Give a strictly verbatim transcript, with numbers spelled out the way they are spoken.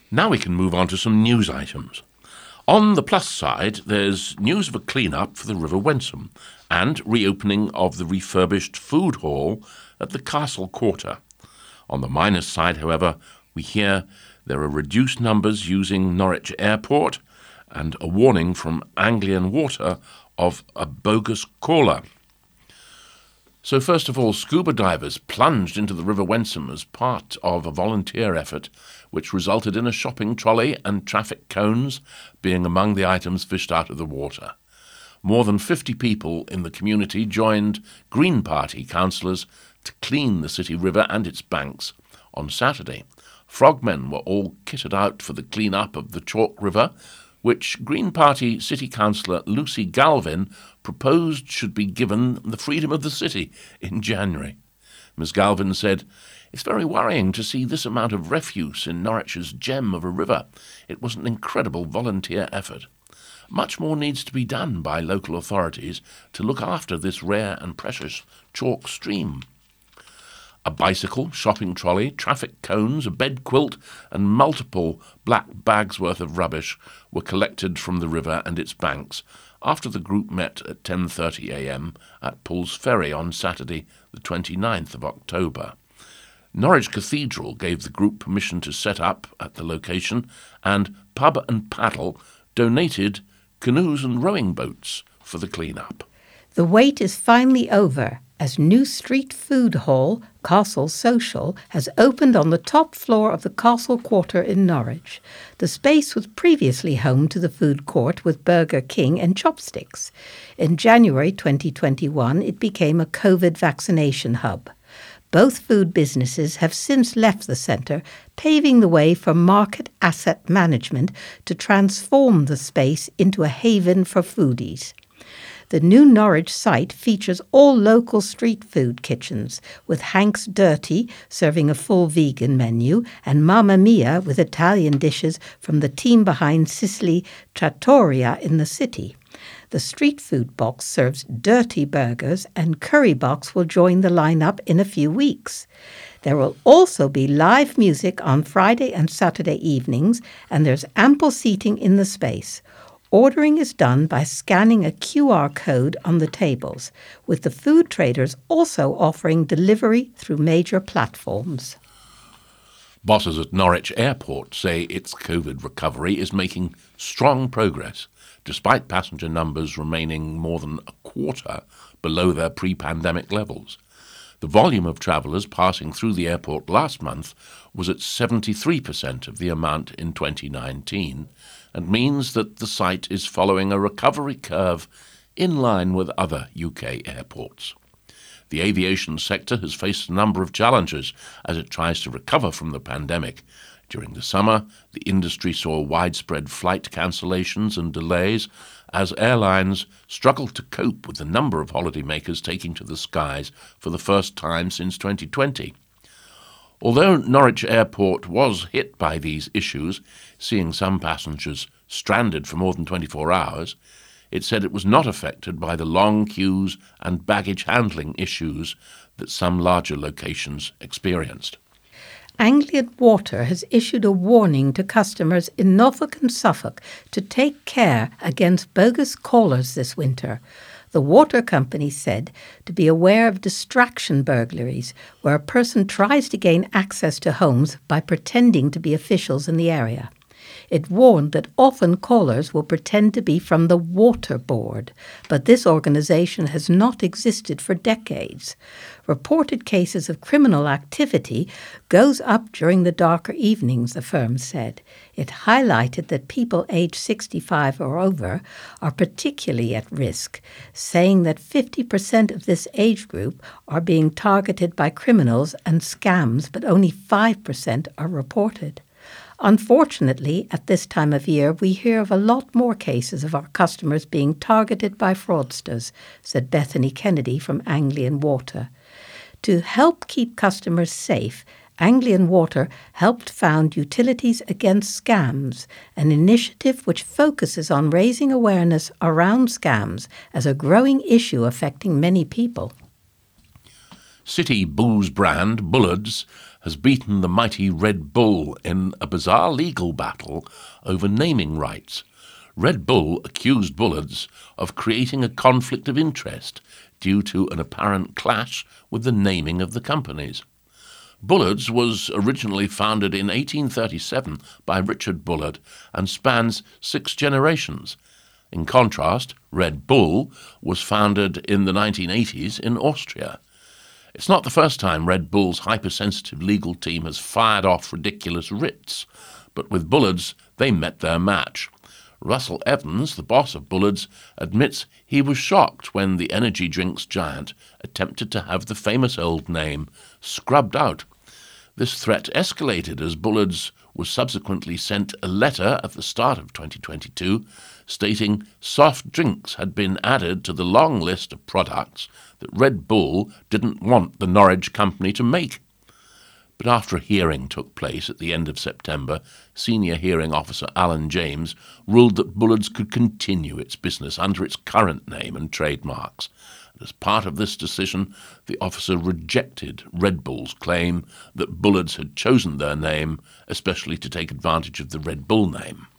Now we can move on to some news items. On the plus side, there's news of a clean-up for the River Wensum and reopening of the refurbished food hall at the Castle Quarter. On the minus side, however, we hear there are reduced numbers using Norwich Airport and a warning from Anglian Water of a bogus caller. So first of all, scuba divers plunged into the River Wensum as part of a volunteer effort which resulted in a shopping trolley and traffic cones being among the items fished out of the water. More than fifty people in the community joined Green Party councillors to clean the city river and its banks on Saturday. Frogmen were all kitted out for the clean-up of the Chalk River, which Green Party City Councillor Lucy Galvin proposed should be given the freedom of the city in January. Miz Galvin said, "It's very worrying to see this amount of refuse in Norwich's gem of a river. It was an incredible volunteer effort. Much more needs to be done by local authorities to look after this rare and precious chalk stream." A bicycle, shopping trolley, traffic cones, a bed quilt and multiple black bags worth of rubbish were collected from the river and its banks after the group met at ten thirty a m at Pulls Ferry on Saturday the twenty-ninth of October. Norwich Cathedral gave the group permission to set up at the location, and Pub and Paddle donated canoes and rowing boats for the clean-up. The wait is finally over as new street food hall, Castle Social, has opened on the top floor of the Castle Quarter in Norwich. The space was previously home to the food court with Burger King and Chopsticks. In January twenty twenty-one, it became a COVID vaccination hub. Both food businesses have since left the centre, paving the way for Market Asset Management to transform the space into a haven for foodies. The new Norwich site features all local street food kitchens, with Hank's Dirty serving a full vegan menu and Mamma Mia with Italian dishes from the team behind Sicily Trattoria in the city. The street food box serves dirty burgers, and Curry Box will join the lineup in a few weeks. There will also be live music on Friday and Saturday evenings, and there's ample seating in the space. Ordering is done by scanning a Q R code on the tables, with the food traders also offering delivery through major platforms. Bosses at Norwich Airport say its COVID recovery is making strong progress, despite passenger numbers remaining more than a quarter below their pre-pandemic levels. The volume of travellers passing through the airport last month was at seventy-three percent of the amount in twenty nineteen, and means that the site is following a recovery curve in line with other U K airports. The aviation sector has faced a number of challenges as it tries to recover from the pandemic. During the summer, the industry saw widespread flight cancellations and delays as airlines struggled to cope with the number of holidaymakers taking to the skies for the first time since twenty twenty. Although Norwich Airport was hit by these issues, seeing some passengers stranded for more than twenty-four hours, it said it was not affected by the long queues and baggage handling issues that some larger locations experienced. Anglian Water has issued a warning to customers in Norfolk and Suffolk to take care against bogus callers this winter. The water company said to be aware of distraction burglaries, where a person tries to gain access to homes by pretending to be officials in the area. It warned that often callers will pretend to be from the Water Board, but this organisation has not existed for decades. Reported cases of criminal activity goes up during the darker evenings, the firm said. It highlighted that people aged sixty-five or over are particularly at risk, saying that fifty percent of this age group are being targeted by criminals and scams, but only five percent are reported. Unfortunately, at this time of year, we hear of a lot more cases of our customers being targeted by fraudsters, said Bethany Kennedy from Anglian Water. To help keep customers safe, Anglian Water helped found Utilities Against Scams, an initiative which focuses on raising awareness around scams as a growing issue affecting many people. City booze brand Bullards has beaten the mighty Red Bull in a bizarre legal battle over naming rights. Red Bull accused Bullards of creating a conflict of interest due to an apparent clash with the naming of the companies. Bullards was originally founded in eighteen thirty-seven by Richard Bullard and spans six generations. In contrast, Red Bull was founded in the nineteen eighties in Austria. It's not the first time Red Bull's hypersensitive legal team has fired off ridiculous writs, but with Bullards they met their match. Russell Evans, the boss of Bullards, admits he was shocked when the energy drinks giant attempted to have the famous old name scrubbed out. This threat escalated as Bullards was subsequently sent a letter at the start of twenty twenty-two stating soft drinks had been added to the long list of products that Red Bull didn't want the Norwich company to make. But after a hearing took place at the end of September, Senior Hearing Officer Alan James ruled that Bullards could continue its business under its current name and trademarks. And as part of this decision, the officer rejected Red Bull's claim that Bullards had chosen their name, especially to take advantage of the Red Bull name.